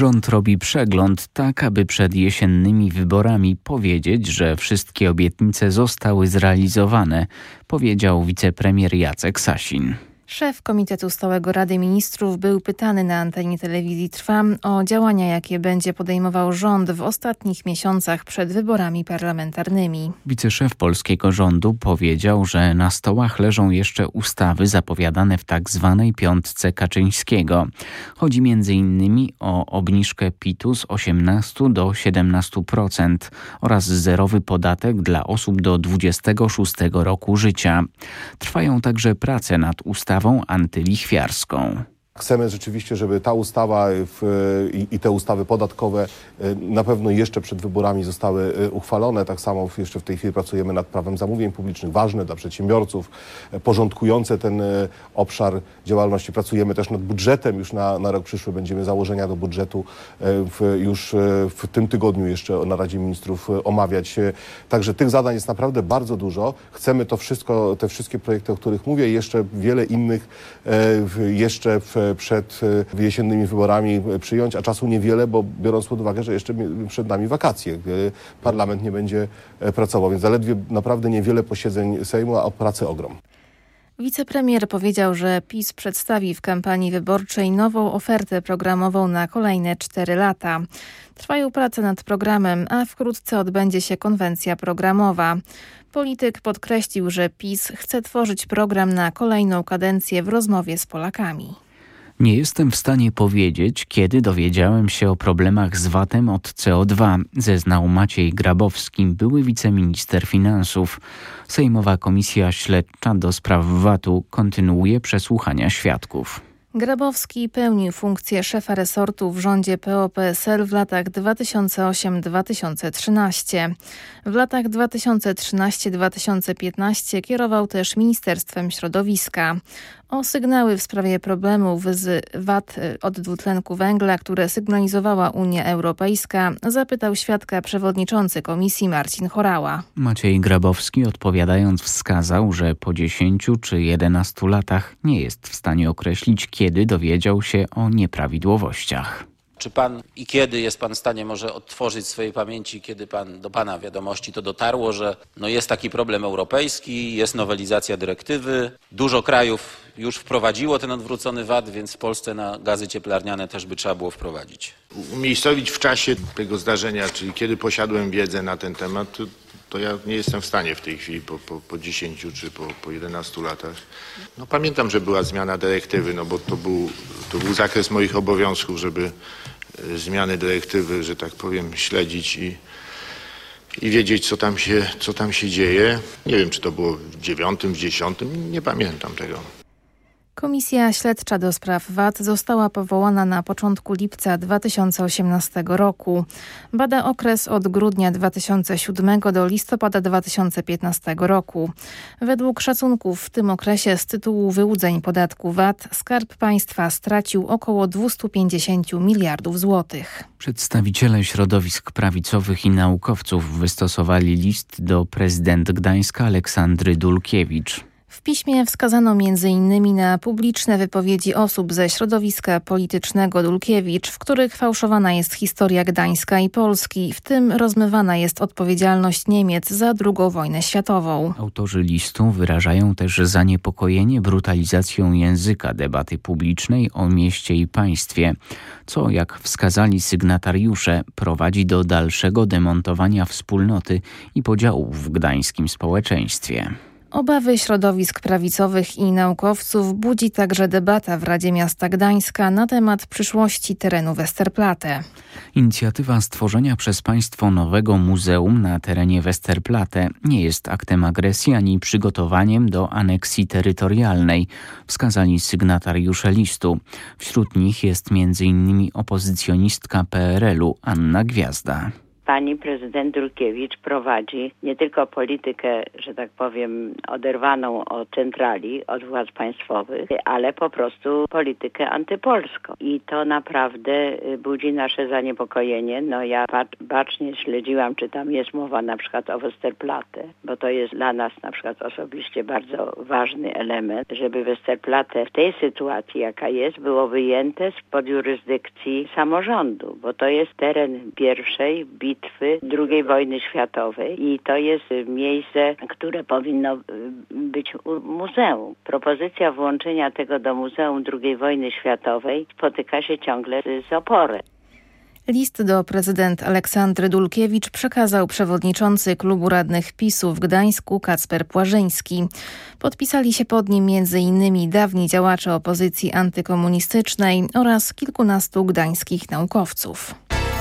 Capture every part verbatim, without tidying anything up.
Rząd robi przegląd tak, aby przed jesiennymi wyborami powiedzieć, że wszystkie obietnice zostały zrealizowane, powiedział wicepremier Jacek Sasin. Szef Komitetu Stałego Rady Ministrów był pytany na antenie telewizji Trwam o działania, jakie będzie podejmował rząd w ostatnich miesiącach przed wyborami parlamentarnymi. Wiceszef polskiego rządu powiedział, że na stołach leżą jeszcze ustawy zapowiadane w tak zwanej piątce Kaczyńskiego. Chodzi między innymi o obniżkę P I T-u z osiemnastu do siedemnastu procent oraz zerowy podatek dla osób do dwudziestego szóstego roku życia. Trwają także prace nad ustawą antylichwiarską. Chcemy rzeczywiście, żeby ta ustawa w, i, i te ustawy podatkowe na pewno jeszcze przed wyborami zostały uchwalone. Tak samo jeszcze w tej chwili pracujemy nad prawem zamówień publicznych, ważne dla przedsiębiorców, porządkujące ten obszar działalności. Pracujemy też nad budżetem. Już na, na rok przyszły będziemy założenia do budżetu w, już w tym tygodniu jeszcze na Radzie Ministrów omawiać. Także tych zadań jest naprawdę bardzo dużo. Chcemy to wszystko, te wszystkie projekty, o których mówię, i jeszcze wiele innych jeszcze w przed jesiennymi wyborami przyjąć, a czasu niewiele, bo biorąc pod uwagę, że jeszcze przed nami wakacje, parlament nie będzie pracował, więc zaledwie naprawdę niewiele posiedzeń Sejmu, a o pracy ogrom. Wicepremier powiedział, że PiS przedstawi w kampanii wyborczej nową ofertę programową na kolejne cztery lata. Trwają prace nad programem, a wkrótce odbędzie się konwencja programowa. Polityk podkreślił, że PiS chce tworzyć program na kolejną kadencję w rozmowie z Polakami. Nie jestem w stanie powiedzieć, kiedy dowiedziałem się o problemach z V A T-em od C O dwa, zeznał Maciej Grabowski, były wiceminister finansów. Sejmowa Komisja Śledcza do spraw V A T-u kontynuuje przesłuchania świadków. Grabowski pełnił funkcję szefa resortu w rządzie P O P S L w latach dwa tysiące ósmym do dwa tysiące trzynastego. W latach dwa tysiące trzynastego do dwa tysiące piętnastego kierował też Ministerstwem Środowiska. O sygnały w sprawie problemów z V A T od dwutlenku węgla, które sygnalizowała Unia Europejska, zapytał świadka przewodniczący komisji Marcin Horała. Maciej Grabowski, odpowiadając, wskazał, że po dziesięciu czy jedenastu latach nie jest w stanie określić, kiedy dowiedział się o nieprawidłowościach. Czy pan i kiedy jest pan w stanie może odtworzyć swojej pamięci, kiedy pan do pana wiadomości to dotarło, że no jest taki problem europejski, jest nowelizacja dyrektywy, dużo krajów już wprowadziło ten odwrócony V A T, więc w Polsce na gazy cieplarniane też by trzeba było wprowadzić. Umiejscowić w czasie tego zdarzenia, czyli kiedy posiadłem wiedzę na ten temat, to, to ja nie jestem w stanie w tej chwili po, po, po dziesięciu czy po, po jedenastu latach. No, pamiętam, że była zmiana dyrektywy, no bo to był, to był zakres moich obowiązków, żeby zmiany dyrektywy, że tak powiem, śledzić i, i wiedzieć, co tam się, co tam się dzieje. Nie wiem, czy to było w dziewiątym, w dziesiątym, nie pamiętam tego. Komisja Śledcza do spraw V A T została powołana na początku lipca dwa tysiące osiemnastego roku. Bada okres od grudnia dwa tysiące siódmego do listopada dwa tysiące piętnastego roku. Według szacunków w tym okresie z tytułu wyłudzeń podatku V A T Skarb Państwa stracił około dwieście pięćdziesiąt miliardów złotych. Przedstawiciele środowisk prawicowych i naukowców wystosowali list do prezydent Gdańska Aleksandry Dulkiewicz. W piśmie wskazano między innymi na publiczne wypowiedzi osób ze środowiska politycznego Dulkiewicz, w których fałszowana jest historia Gdańska i Polski, w tym rozmywana jest odpowiedzialność Niemiec za drugą wojnę światową. Autorzy listu wyrażają też zaniepokojenie brutalizacją języka debaty publicznej o mieście i państwie, co, jak wskazali sygnatariusze, prowadzi do dalszego demontowania wspólnoty i podziałów w gdańskim społeczeństwie. Obawy środowisk prawicowych i naukowców budzi także debata w Radzie Miasta Gdańska na temat przyszłości terenu Westerplatte. Inicjatywa stworzenia przez państwo nowego muzeum na terenie Westerplatte nie jest aktem agresji ani przygotowaniem do aneksji terytorialnej, wskazali sygnatariusze listu. Wśród nich jest między innymi opozycjonistka P R L u Anna Gwiazda. pani prezydent Dulkiewicz prowadzi nie tylko politykę, że tak powiem, oderwaną od centrali, od władz państwowych, ale po prostu politykę antypolską. I to naprawdę budzi nasze zaniepokojenie. No ja bacznie śledziłam, czy tam jest mowa na przykład o Westerplatte, bo to jest dla nas na przykład osobiście bardzo ważny element, żeby Westerplatte w tej sytuacji, jaka jest, było wyjęte spod jurysdykcji samorządu, bo to jest teren pierwszej bitwy drugiej wojny światowej i to jest miejsce, które powinno być muzeum. Propozycja włączenia tego do Muzeum drugiej wojny światowej spotyka się ciągle z oporem. List do prezydent Aleksandry Dulkiewicz przekazał przewodniczący klubu radnych PiSu w Gdańsku Kacper Płażyński. Podpisali się pod nim między innymi dawni działacze opozycji antykomunistycznej oraz kilkunastu gdańskich naukowców.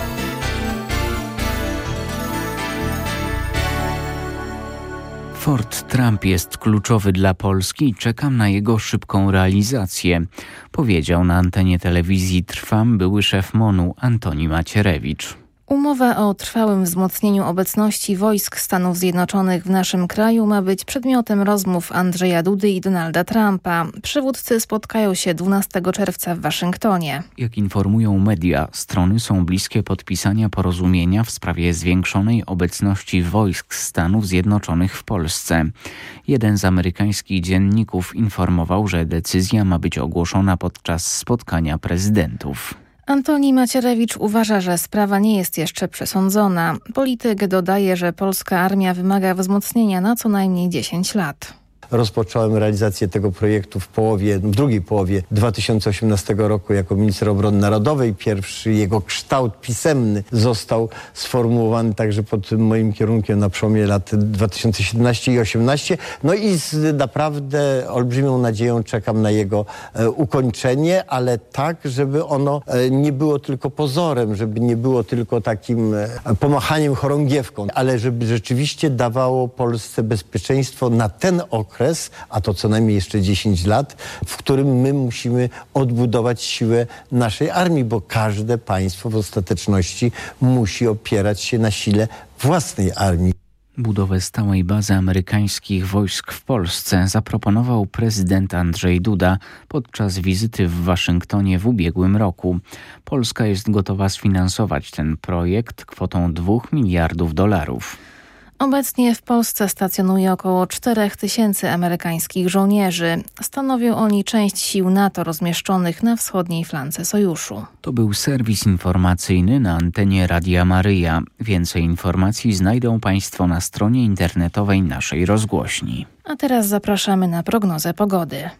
Fort Trump jest kluczowy dla Polski i czekam na jego szybką realizację, powiedział na antenie telewizji Trwam były szef MONU Antoni Macierewicz. Umowa o trwałym wzmocnieniu obecności wojsk Stanów Zjednoczonych w naszym kraju ma być przedmiotem rozmów Andrzeja Dudy i Donalda Trumpa. Przywódcy spotkają się dwunastego czerwca w Waszyngtonie. Jak informują media, strony są bliskie podpisania porozumienia w sprawie zwiększonej obecności wojsk Stanów Zjednoczonych w Polsce. Jeden z amerykańskich dzienników informował, że decyzja ma być ogłoszona podczas spotkania prezydentów. Antoni Macierewicz uważa, że sprawa nie jest jeszcze przesądzona. Polityk dodaje, że polska armia wymaga wzmocnienia na co najmniej dziesięć lat. Rozpocząłem realizację tego projektu w połowie, w drugiej połowie dwa tysiące osiemnastego roku jako minister obrony narodowej. Pierwszy jego kształt pisemny został sformułowany także pod moim kierunkiem na przełomie lat dwa tysiące siedemnastego i dwa tysiące osiemnastego. No i z naprawdę olbrzymią nadzieją czekam na jego e, ukończenie, ale tak, żeby ono e, nie było tylko pozorem, żeby nie było tylko takim e, pomachaniem chorągiewką, ale żeby rzeczywiście dawało Polsce bezpieczeństwo na ten okres, a to co najmniej jeszcze dziesięć lat, w którym my musimy odbudować siłę naszej armii, bo każde państwo w ostateczności musi opierać się na sile własnej armii. Budowę stałej bazy amerykańskich wojsk w Polsce zaproponował prezydent Andrzej Duda podczas wizyty w Waszyngtonie w ubiegłym roku. Polska jest gotowa sfinansować ten projekt kwotą dwóch miliardów dolarów. Obecnie w Polsce stacjonuje około czterech tysięcy amerykańskich żołnierzy. Stanowią oni część sił NATO rozmieszczonych na wschodniej flance sojuszu. To był serwis informacyjny na antenie Radia Maryja. Więcej informacji znajdą Państwo na stronie internetowej naszej rozgłośni. A teraz zapraszamy na prognozę pogody.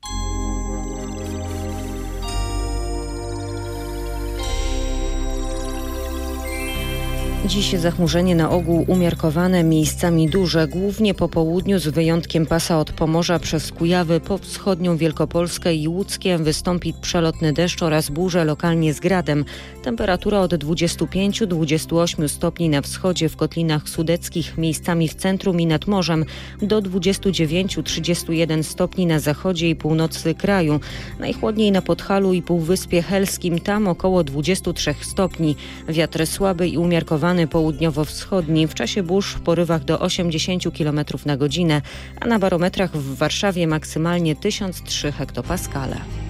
Dziś zachmurzenie na ogół umiarkowane, miejscami duże, głównie po południu z wyjątkiem pasa od Pomorza przez Kujawy po wschodnią Wielkopolskę i Łódzkiem wystąpi przelotny deszcz oraz burze lokalnie z gradem. Temperatura od dwudziestu pięciu do dwudziestu ośmiu stopni na wschodzie, w Kotlinach Sudeckich, miejscami w centrum i nad morzem, do dwudziestu dziewięciu do trzydziestu jeden stopni na zachodzie i północy kraju. Najchłodniej na Podhalu i Półwyspie Helskim, tam około dwudziestu trzech stopni. Wiatr słaby i umiarkowany południowo-wschodni, w czasie burz w porywach do osiemdziesięciu kilometrów na godzinę, a na barometrach w Warszawie maksymalnie tysiąc trzy hektopaskale.